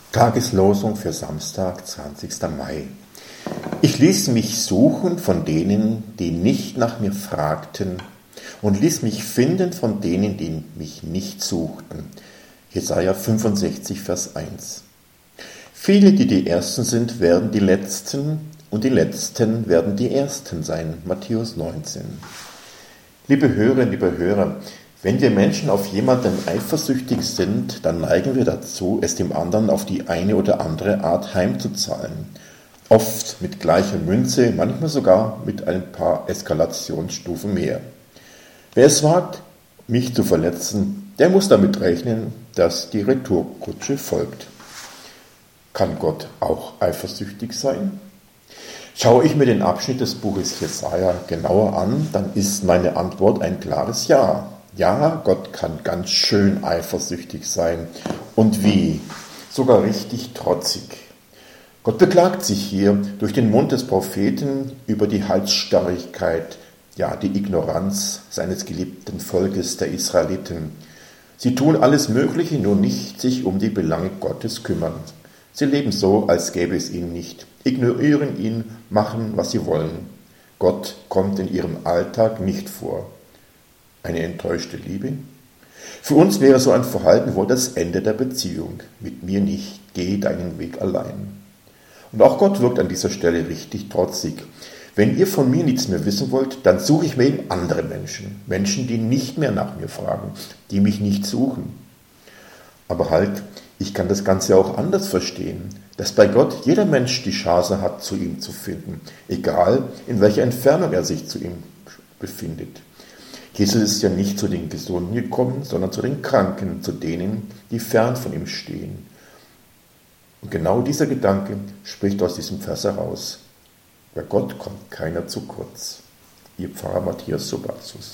Tageslosung für Samstag, 20. Mai. Ich ließ mich suchen von denen, die nicht nach mir fragten, und ließ mich finden von denen, die mich nicht suchten. Jesaja 65, Vers 1. Viele, die die Ersten sind, werden die Letzten, und die Letzten werden die Ersten sein. Matthäus 19. Liebe Hörerinnen, liebe Hörer, wenn wir Menschen auf jemanden eifersüchtig sind, dann neigen wir dazu, es dem anderen auf die eine oder andere Art heimzuzahlen. Oft mit gleicher Münze, manchmal sogar mit ein paar Eskalationsstufen mehr. Wer es wagt, mich zu verletzen, der muss damit rechnen, dass die Retourkutsche folgt. Kann Gott auch eifersüchtig sein? Schaue ich mir den Abschnitt des Buches Jesaja genauer an, dann ist meine Antwort ein klares Ja. Ja, Gott kann ganz schön eifersüchtig sein. Und wie? Sogar richtig trotzig. Gott beklagt sich hier durch den Mund des Propheten über die Halsstarrigkeit, ja, die Ignoranz seines geliebten Volkes, der Israeliten. Sie tun alles Mögliche, nur nicht sich um die Belange Gottes kümmern. Sie leben so, als gäbe es ihn nicht, ignorieren ihn, machen, was sie wollen. Gott kommt in ihrem Alltag nicht vor. Eine enttäuschte Liebe? Für uns wäre so ein Verhalten wohl das Ende der Beziehung. Mit mir nicht, geh deinen Weg allein. Und auch Gott wirkt an dieser Stelle richtig trotzig. Wenn ihr von mir nichts mehr wissen wollt, dann suche ich mir eben andere Menschen. Menschen, die nicht mehr nach mir fragen, die mich nicht suchen. Aber halt, ich kann das Ganze auch anders verstehen, dass bei Gott jeder Mensch die Chance hat, zu ihm zu finden, egal in welcher Entfernung er sich zu ihm befindet. Jesus ist ja nicht zu den Gesunden gekommen, sondern zu den Kranken, zu denen, die fern von ihm stehen. Und genau dieser Gedanke spricht aus diesem Vers heraus. Bei Gott kommt keiner zu kurz. Ihr Pfarrer Matthias Sobazus.